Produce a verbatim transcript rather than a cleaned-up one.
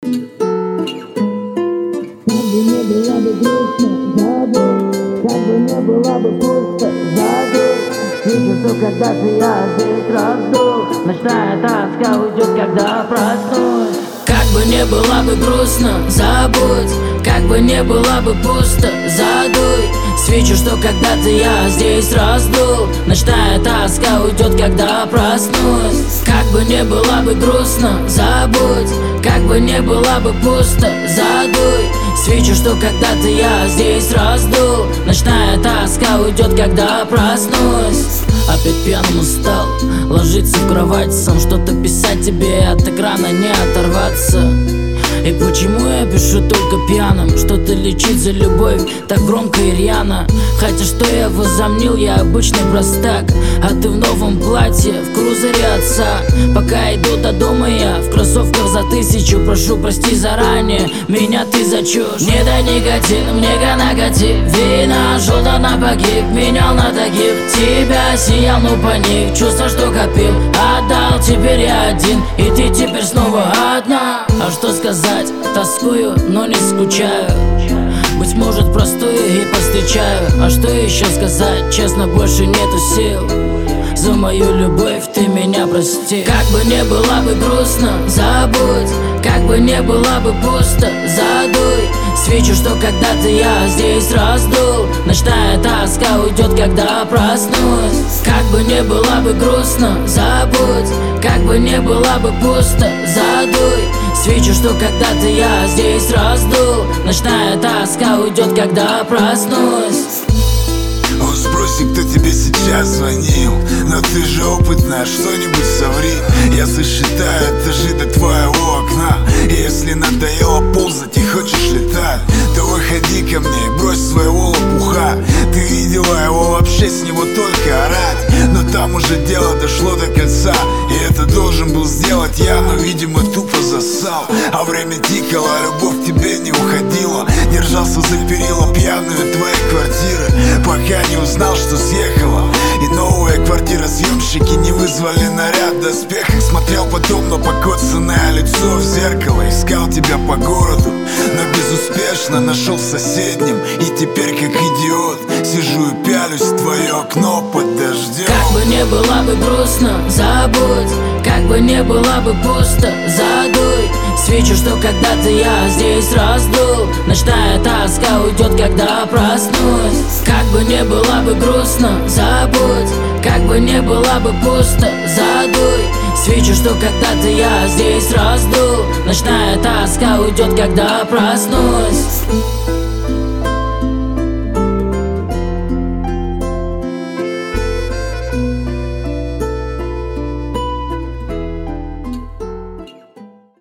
не было бы грустно, забудь, как бы не было бы пусто, забудь. Вижу, что когда-то я здесь раздул, ночная тоска уйдет, когда проснусь. Как бы не было бы грустно, забудь, как бы не было бы пусто, задуй свечу, что когда-то я здесь раздул. Ночная тоска уйдет, когда проснусь. Как бы не было бы грустно, забудь, как бы не было бы пусто, задуй свечу, что когда-то я здесь раздул. Ночная тоска уйдет, когда проснусь. Опять пьяным устал, ложиться в кровать, сам что-то писать тебе, от экрана не оторваться. И почему я пишу только пьяным? Что-то лечить за любовь так громко и рьяно. Хотя что я возомнил, я обычный простак, а ты в новом платье, в крузере отца. Пока иду до дома я в кроссовках за тысячу. Прошу, прости заранее, меня ты за чушь. Не дай никотин, мне наготив. Вина, желто на погиб, менял на тагиб. Тебя сиял, ну паник, чувство, что копил, отдал, теперь я один, и ты теперь снова одна. А что сказать? Тоскую, но не скучаю. Быть может, простую и повстречаю. А что еще сказать? Честно, больше нету сил. За мою любовь ты меня прости. Как бы не было бы грустно, забудь, как бы не было бы пусто, задуй свечу, что когда-то я здесь раздул. Ночная тоска уйдет, когда проснусь. Как бы не было бы грустно, забудь, как бы не было бы пусто, задуй свечу, что когда-то я здесь раздул. Ночная тоска уйдет, когда проснусь. О, спроси, кто тебе сейчас звонил. Но ты же опытная, что-нибудь соври. Я сосчитаю этажи до твоего окна. И если надоело ползать и хочешь летать, то выходи ко мне и брось своего лопуха. Ты видела его, вообще с него только орать. Но там уже дело дошло до конца, и это должен был сделать я, но, видимо, тупо засал. А время тикало, а любовь к тебе не уходила. Держался за перила пьяную твоей квартиры, пока не узнал, что съехала. И новая квартира, съемщики не вызвали наряд в доспехах. Смотрел потом на покоцанное лицо в зеркало. Искал тебя по городу, но безуспешно нашел в соседнем. И теперь как идиот сижу и пялюсь в твое окно под дождем. Как бы не было бы грустно, забудь, как бы не было бы пусто, задуй свечу, что когда-то я здесь раздул. Ночная тоска уйдет, когда проснусь. Как бы не было бы грустно, забудь, как бы не было бы пусто, задуй свечу, что когда-то я здесь раздул. Ночная тоска уйдет, когда проснусь.